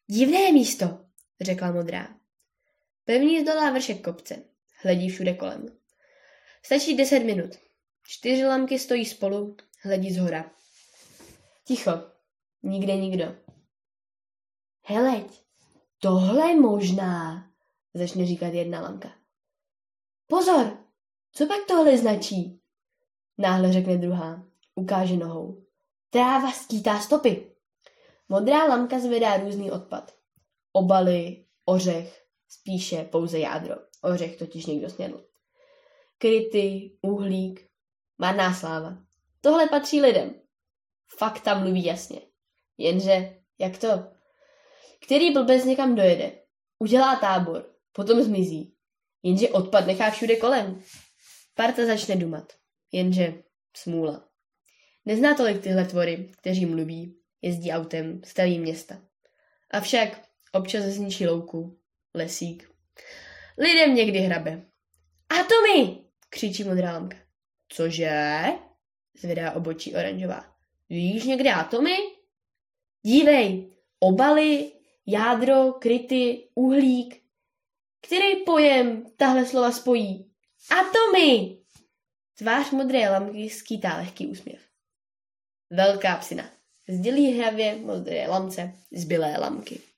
Divné místo, řekla modrá. Pevně zdolá vršek kopce, hledí všude kolem. Stačí 10 minut. 4 lamky stojí spolu, hledí zhora. Ticho, nikde nikdo. Heleď, tohle možná, začne říkat jedna lamka. Pozor, co pak tohle značí? Náhle řekne druhá, ukáže nohou. Tráva skýtá stopy. Modrá lamka zvedá různý odpad. Obaly, ořech, spíše pouze jádro. Ořech totiž někdo snědl. Kryty, uhlík, marná sláva. Tohle patří lidem. Fakta mluví jasně. Jenže, jak to? Který blbec někam dojede, udělá tábor, potom zmizí. Jenže odpad nechá všude kolem. Parta začne dumat. Jenže smůla. Nezná tolik tyhle tvory, kteří mluví, jezdí autem, staví města. Avšak občas zničí louku, lesík. Lidem někdy hrabe. Atomy! Křičí modrá lamka. Cože? Zvedá obočí oranžová. Víš někde atomy? Dívej, obaly, jádro, kryty, uhlík. Který pojem tahle slova spojí? Atomy! Tvář modré lamky skýtá lehký úsměv. Velká psina. Sdělí hravě modré lamce zbylé lamky.